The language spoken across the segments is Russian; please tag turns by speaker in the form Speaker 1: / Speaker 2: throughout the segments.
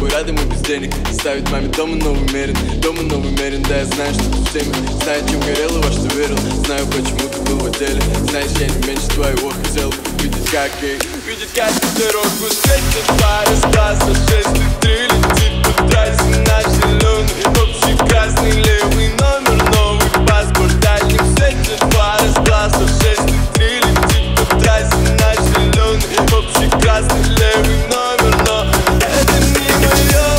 Speaker 1: тобой рядом и без денег. Ставить маме дома новый мерин, дома новый мерин. Да, я знаю, что ты в теме, знаю, чем горел и во что верил. Знаю, почему ты был в отделе. Знаешь, я не меньше твоего хотел видеть, как дорогу светит фары с класса 6-3 летит по трассе на зеленый. Общий красный левый номер, новый паспорт. Дальний светит фары с класса 6-3 летит по трассе на зеленый. Общий красный левый номер, но это не моё.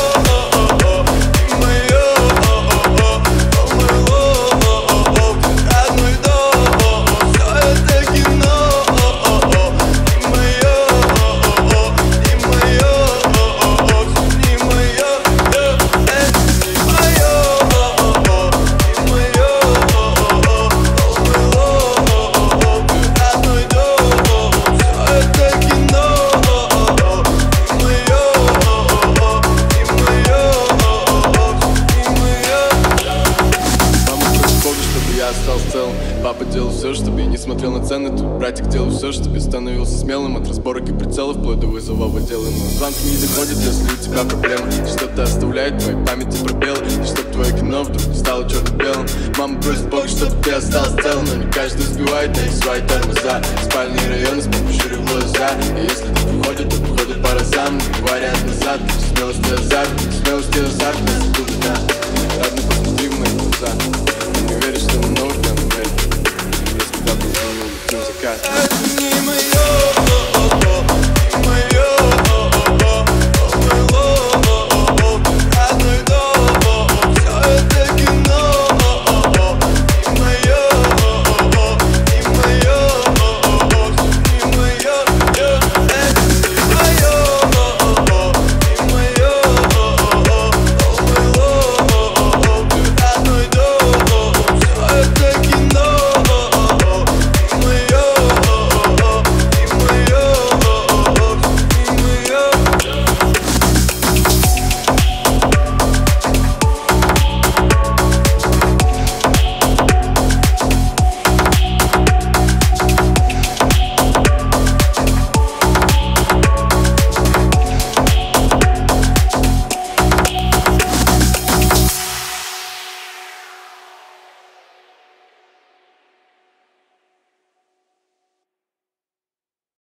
Speaker 1: Папа делал все, чтобы я не смотрел на цены. Тут братик делал все, чтобы я становился смелым. От разборок и прицелов вплоть до вызова в отделы. Но звонки не доходят, если у тебя проблемы. Что-то оставляет в твоей памяти пробелы. И чтоб твое кино вдруг не стало черно-белым. Мама просит Бога, чтобы ты остался целым. Но не каждый успевает найти свои тормоза. Спальные районы с помощью глаза. И если так выходит, то выходит по разам. Вариант назад, смелости азарт. Смелости азарт, без да. Родный, посмотри в мои глаза.